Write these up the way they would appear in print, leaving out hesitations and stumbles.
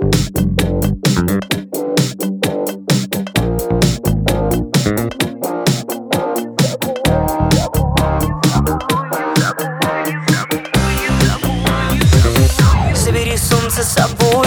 Забери солнце с собою.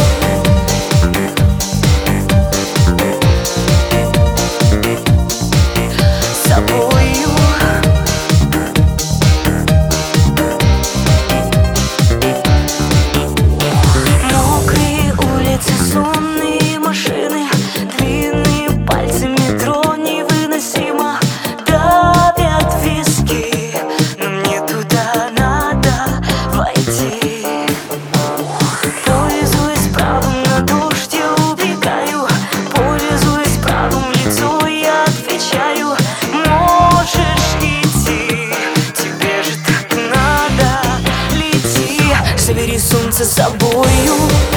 Мокрые улицы, сонные машины, длинные пальцы, метро невыносимо давят виски, но мне туда надо войти. Пользуясь правом, на дождь я убегаю, пользуясь правом, в лицо я отвечаю: можешь идти, тебе же так надо, лети. Забери солнце с собою,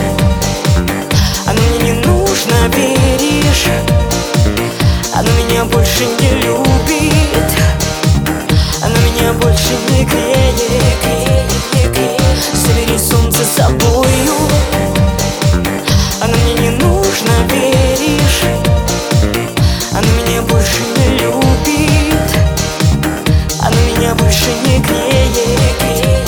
оно мне не нужно, веришь? Оно меня больше не любит, оно меня больше не греет. Забери солнце с собою, оно мне не нужно, веришь? Оно меня больше не любит, оно меня больше не греет.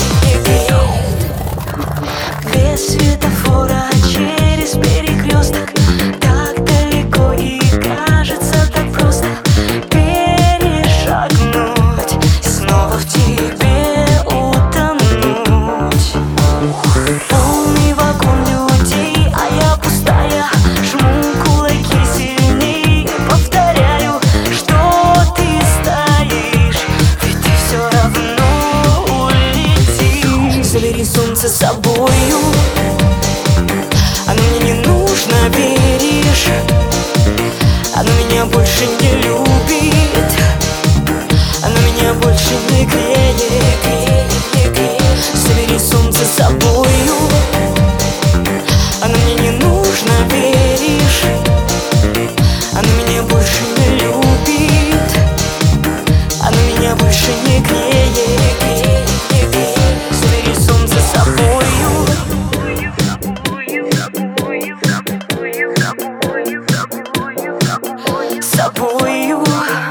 Без светофора через перекресток, так далеко и кажется так просто перешагнуть, снова в тебе утонуть. Полный вагон людей, а я пустая, жму кулаки сильней, повторяю, что ты стоишь, ведь ты все равно улетишь. Забери солнце с собою, оно мне не нужно, веришь? Оно меня больше не любит, оно меня больше не греет. Забери солнце с собою, оно мне не нужно, веришь? Оно меня больше не любит, оно меня больше не греет. Забери солнце с собою. Собою.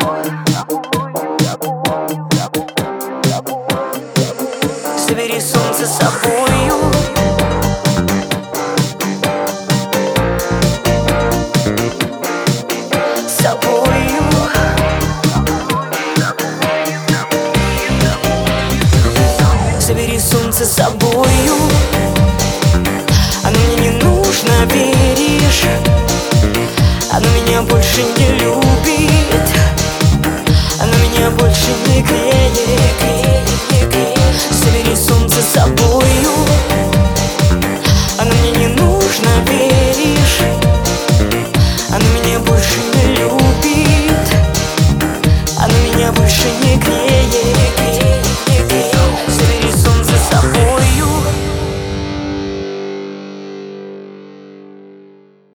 Забери солнце с собою. Собою. Забери солнце с собою, оно мне не нужно, веришь? Оно меня больше не любит, оно меня больше